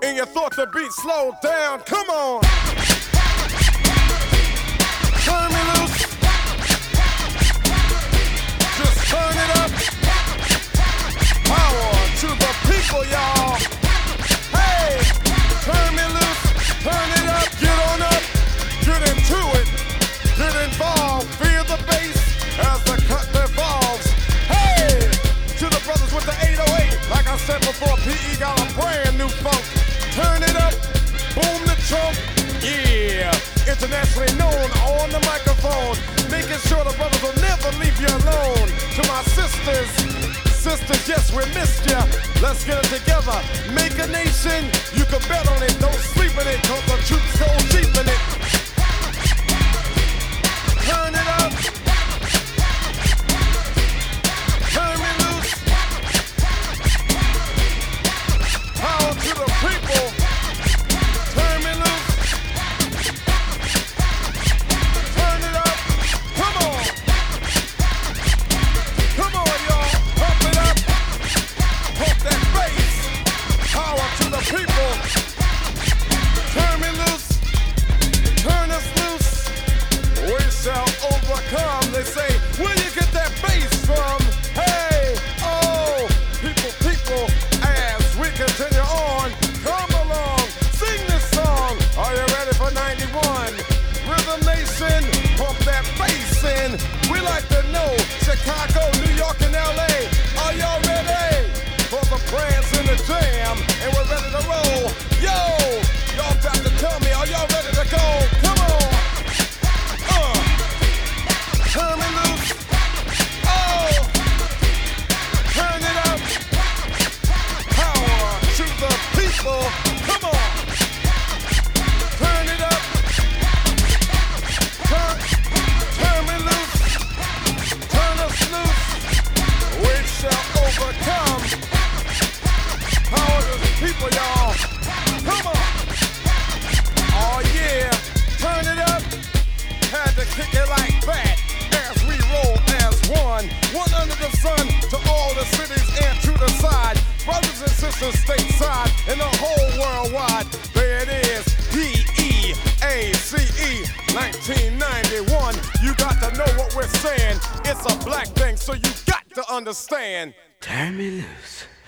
and you thought the beat slowed down. Come on. Turn me loose. Just turn it up. Power to the people, y'all. Hey, turn me loose. Turn it up. Get on up. Get into it. Get involved. Feel the bass as the cut evolves. Hey, to the brothers with the 808. Like I said before, PE got a brand new funk. Turn it up. Boom the trunk. Yeah, internationally known on the microphone, making sure the brothers will never leave you alone. To my sisters, yes, we missed ya. Let's get it together, make a nation. You can bet on it, don't sleep in it, cause the truth's so deep in it. Turn it up. Turn me loose. Power to the people. Turn me loose. People, turn me loose, turn us loose, we shall overcome. They say, where you get that bass from? Hey, oh, people, as we continue on, come along, sing this song. Are you ready for 91? Rhythm Nation, pump that bass in. We like to know, Chicago, New York, and LA, are y'all ready? For the prance and the jam, and we're ready to roll. Yo, y'all got to tell me, are y'all ready to go? Come on. Turn me loose. Oh, turn it up. Power to the people. Come on. Turn it up. Turn me loose. Turn us loose. We shall overcome. Power to the people, y'all. Come on. Oh, yeah. Turn it up. Had to kick it like that as we roll as one. One under the sun to all the cities and to the side. Brothers and sisters stateside and the whole worldwide. There it is. DEACE 1991. You got to know what we're saying. It's a black thing, so you got to understand. Turn me loose.